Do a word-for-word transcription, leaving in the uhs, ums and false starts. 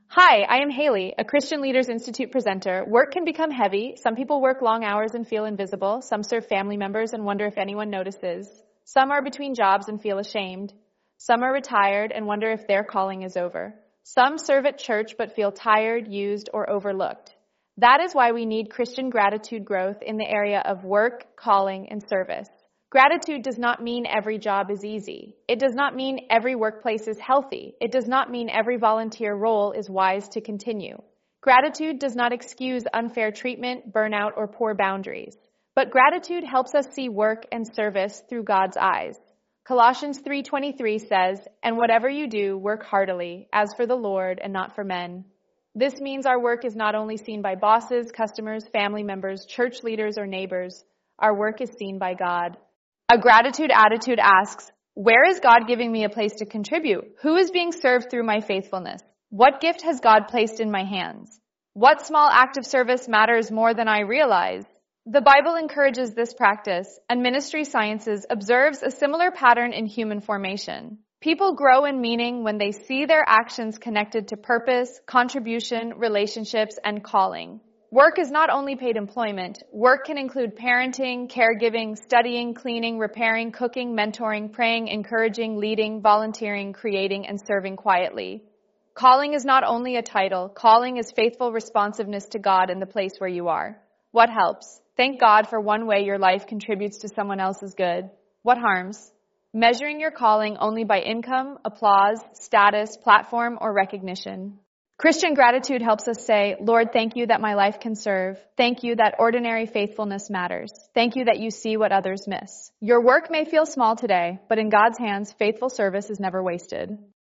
Hi, I am Haley, a Christian Leaders Institute presenter. Work can become heavy. Some people work long hours and feel invisible. Some serve family members and wonder if anyone notices. Some are between jobs and feel ashamed. Some are retired and wonder if their calling is over. Some serve at church but feel tired, used, or overlooked. That is why we need Christian gratitude growth in the area of work, calling, and service. Gratitude does not mean every job is easy. It does not mean every workplace is healthy. It does not mean every volunteer role is wise to continue. Gratitude does not excuse unfair treatment, burnout, or poor boundaries. But gratitude helps us see work and service through God's eyes. Colossians three twenty-three says, "And whatever you do, work heartily, as for the Lord and not for men." This means our work is not only seen by bosses, customers, family members, church leaders, or neighbors. Our work is seen by God. A gratitude attitude asks, where is God giving me a place to contribute? Who is being served through my faithfulness? What gift has God placed in my hands? What small act of service matters more than I realize? The Bible encourages this practice, and Ministry Sciences observes a similar pattern in human formation. People grow in meaning when they see their actions connected to purpose, contribution, relationships, and calling. Work is not only paid employment. Work can include parenting, caregiving, studying, cleaning, repairing, cooking, mentoring, praying, encouraging, leading, volunteering, creating, and serving quietly. Calling is not only a title. Calling is faithful responsiveness to God in the place where you are. What helps? Thank God for one way your life contributes to someone else's good. What harms? Measuring your calling only by income, applause, status, platform, or recognition. Christian gratitude helps us say, Lord, thank you that my life can serve. Thank you that ordinary faithfulness matters. Thank you that you see what others miss. Your work may feel small today, but in God's hands, faithful service is never wasted.